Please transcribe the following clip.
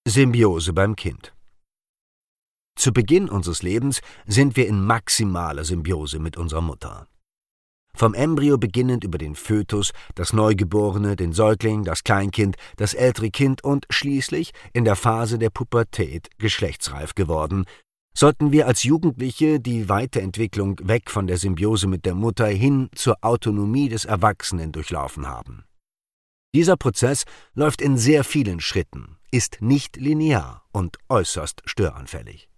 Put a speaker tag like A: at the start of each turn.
A: Symbiose beim Kind. Zu Beginn unseres Lebens sind wir in maximaler Symbiose mit unserer Mutter. Vom Embryo beginnend über den Fötus, das Neugeborene, den Säugling, das Kleinkind, das ältere Kind und schließlich in der Phase der Pubertät geschlechtsreif geworden, sollten wir als Jugendliche die Weiterentwicklung weg von der Symbiose mit der Mutter hin zur Autonomie des Erwachsenen durchlaufen haben. Dieser Prozess läuft in sehr vielen Schritten, ist nicht linear und äußerst störanfällig.